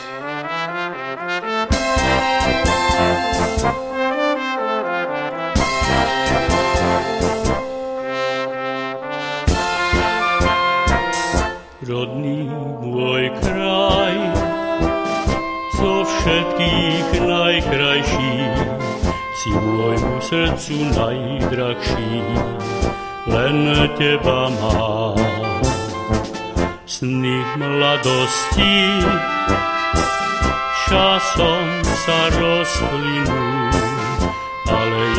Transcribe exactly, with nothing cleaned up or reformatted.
Rodný môj kraj, zo všetkých najkrajší, si môjmu srdcu najdrahší, len teba mám. Sny mladosti časom sa rozplynú, ale